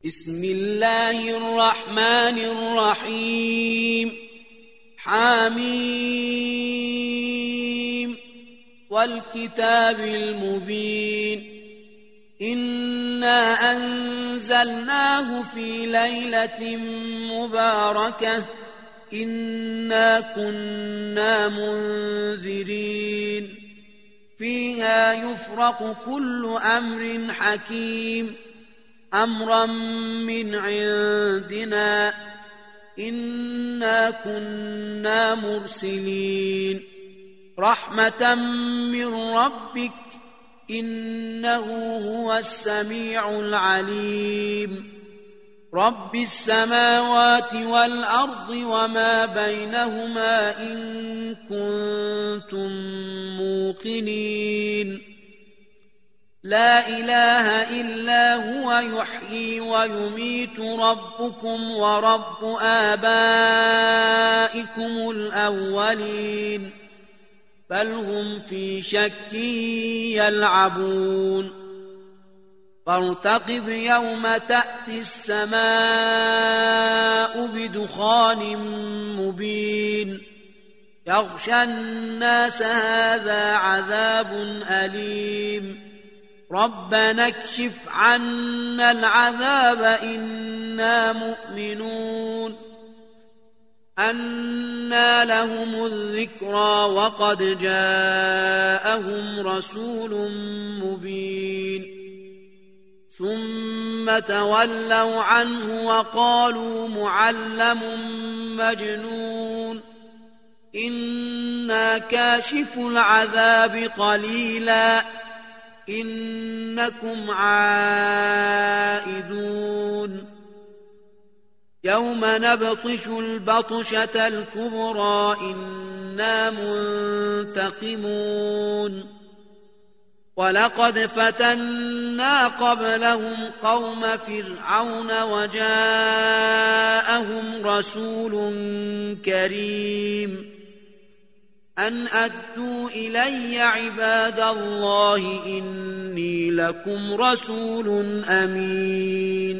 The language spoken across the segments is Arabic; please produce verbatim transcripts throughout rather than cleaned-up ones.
بسم الله الرحمن الرحيم حميم والكتاب المبين إنا أنزلناه في ليلة مباركة إنا كنا منذرين فيها يفرق كل أمر حكيم أمرا من عندنا إنا كنا مرسلين رحمة من ربك إنه هو السميع العليم رب السماوات والأرض وما بينهما إن كنتم موقنين لا إله إلا هو يحيي ويميت ربكم ورب آبائكم الأولين بل هم في شك يلعبون فارتقب يوم تأتي السماء بدخان مبين يغشى الناس هذا عذاب أليم ربنا اكشف عنا العذاب إنا مؤمنون أنى لهم الذكرى وقد جاءهم رسول مبين ثم تولوا عنه وقالوا معلم مجنون إنا كاشف العذاب قليلا إنكم عائدون يوم نبطش البطشة الكبرى إنا منتقمون ولقد فتنا قبلهم قوم فرعون وجاءهم رسول كريم أن أدوا إلي عباد الله إني لكم رسول أمين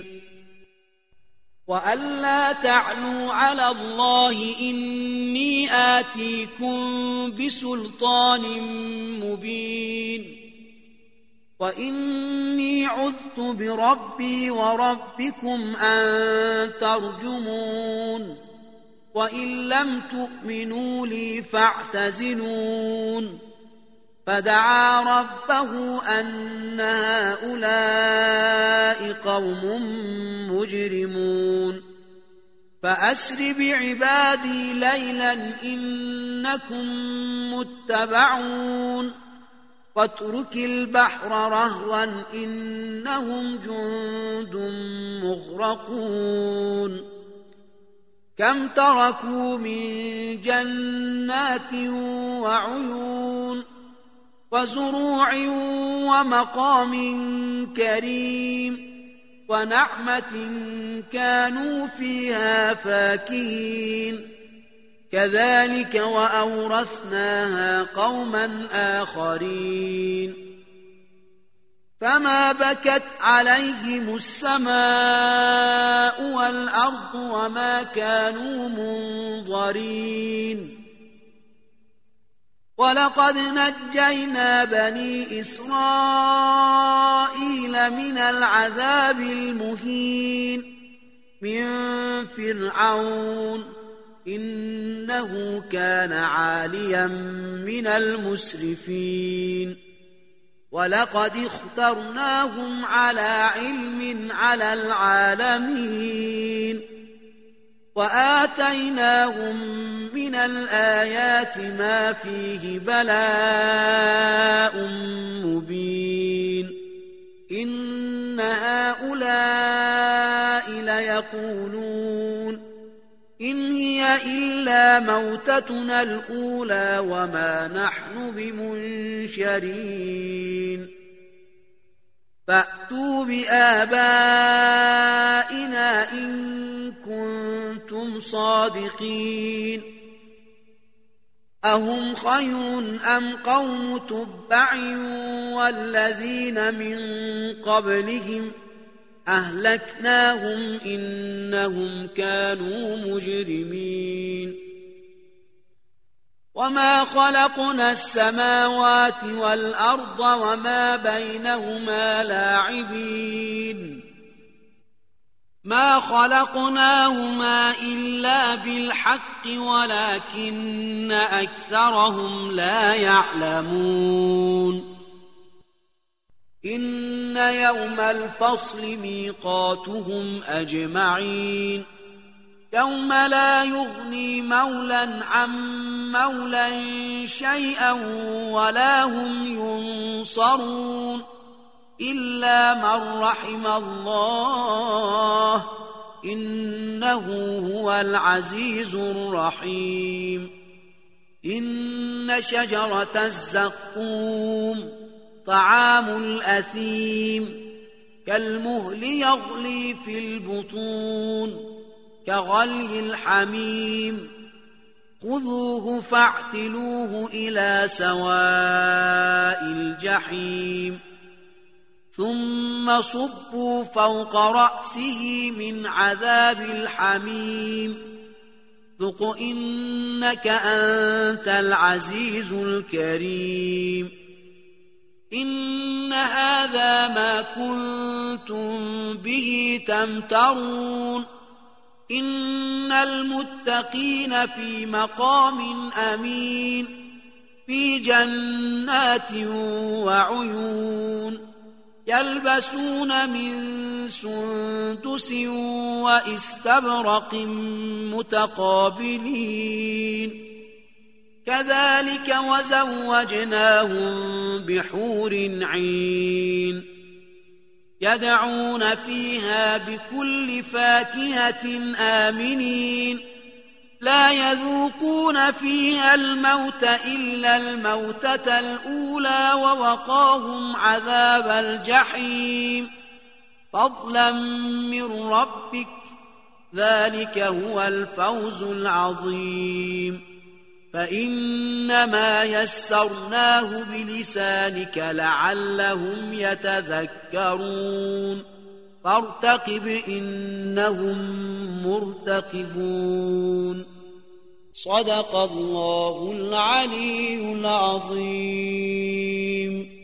وأن لا تعلوا على الله إني آتيكم بسلطان مبين وإني عذت بربي وربكم أن ترجمون وإن لم تؤمنوا لي فاعتزلون فدعا ربه أن هؤلاء قوم مجرمون فأسر بعبادي ليلا إنكم متبعون واترك البحر رهوا إنهم جند مغرقون كم تركوا من جنات وعيون وزروع ومقام كريم ونعمة كانوا فيها فاكهين كذلك وأورثناها قوما آخرين فما بكت عليهم السماء والأرض وما كانوا منظرين ولقد نجينا بني إسرائيل من العذاب المهين من فرعون إنه كان عاليا من المسرفين ولقد اخترناهم على علم على العالمين وآتيناهم من الآيات ما فيه بلاء مبين إن هؤلاء ليقولون إن هي إلا موتتنا الأولى وما نحن بمنشرين فأتوا بآبائنا إن كنتم صادقين أهم خير أم قوم تبع والذين من قبلهم أهلكناهم إنهم كانوا مجرمين وما خلقنا السماوات والأرض وما بينهما لاعبين ما خلقناهما إلا بالحق ولكن أكثرهم لا يعلمون إن يوم الفصل ميقاتهم أجمعين يوم لا يغني مولا عن مولا شيئا ولا هم ينصرون إلا من رحم الله إنه هو العزيز الرحيم إن شجرة الزقوم طعام الأثيم كالمهل يغلي في البطون كغلي الحميم خذوه فاعتلوه إلى سواء الجحيم ثم صبوا فوق رأسه من عذاب الحميم ذق إنك أنت العزيز الكريم إن هذا ما كنتم به تمترون إن المتقين في مقام أمين في جنات وعيون يلبسون من سندس وإستبرق متقابلين كذلك وزوجناهم بحور عين يدعون فيها بكل فاكهة آمنين لا يذوقون فيها الموت إلا الموتة الأولى ووقاهم عذاب الجحيم فضلا من ربك ذلك هو الفوز العظيم فإنما يسرناه بلسانك لعلهم يتذكرون فارتقب إنهم مرتقبون صدق الله العلي العظيم.